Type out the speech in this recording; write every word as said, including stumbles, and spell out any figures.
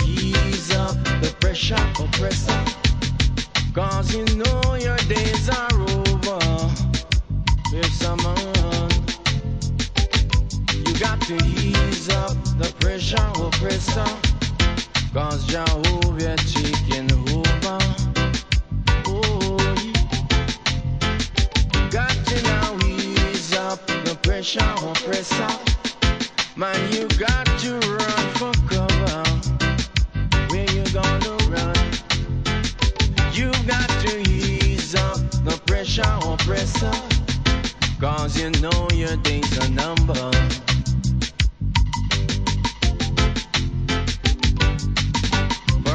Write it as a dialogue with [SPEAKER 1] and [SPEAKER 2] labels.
[SPEAKER 1] ease up the pressure, oppressor. Cause you know your days are over. Yes, man. You got to ease up the pressure, oppressor. Cause Jehovah taking over. Oh, yeah. Got to now ease up the pressure, oppressor. Man, you got to run for cover. Where you gonna run? You got to ease up the pressure, oppressor. Cause you know your days are numbered.